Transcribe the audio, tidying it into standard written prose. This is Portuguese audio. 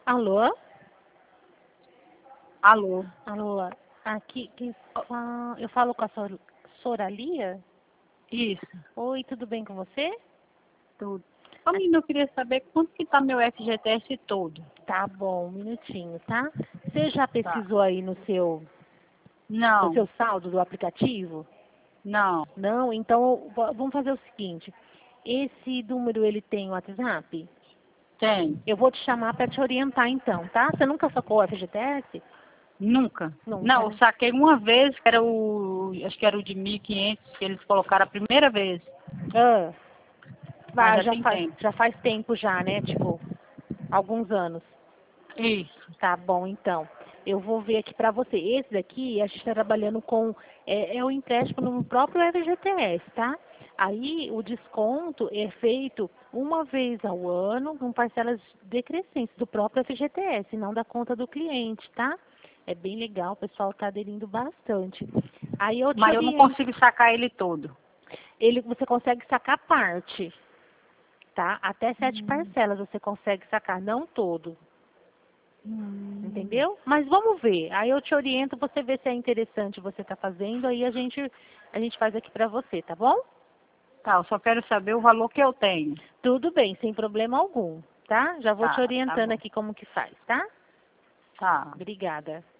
Alô? Alô? Alô? Aqui, eu falo com a Soralia? Isso, Oi, tudo bem com você? tudo. Ô, menina, eu queria saber quanto que tá meu FGTS todo. Tá bom, um minutinho, tá? Você já Tá. pesquisou aí no Não, seu saldo do aplicativo? não, Não? Então, vamos fazer o seguinte. Esse número, ele tem WhatsApp? tem. Eu vou te chamar para te orientar então, tá? Você nunca sacou o FGTS? Nunca. Nunca, Não, eu né? saquei uma vez, que era acho que era o de 1.500 que eles colocaram a primeira vez, Ah, mas já tem tempo. já faz tempo já, né? Tipo, alguns anos. Isso, Tá bom, então. Eu vou ver aqui para você. Esse daqui, a gente está trabalhando com o empréstimo no próprio FGTS, tá? Aí o desconto é feito uma vez ao ano com parcelas decrescentes do próprio FGTS, não da conta do cliente, tá? É bem legal, o pessoal está aderindo bastante. Aí eu te mas eu não oriento. consigo sacar ele todo. Você consegue sacar parte, tá? Até 7 parcelas você consegue sacar, não todo. Entendeu? Mas vamos ver. Aí eu te oriento, você vê se é interessante você tá fazendo, aí a gente faz aqui pra você, tá bom? Tá, eu só quero saber o valor que eu tenho. Tudo bem, sem problema algum, tá? Já vou te Tá orientando bom. aqui como que faz, tá? Tá. Obrigada.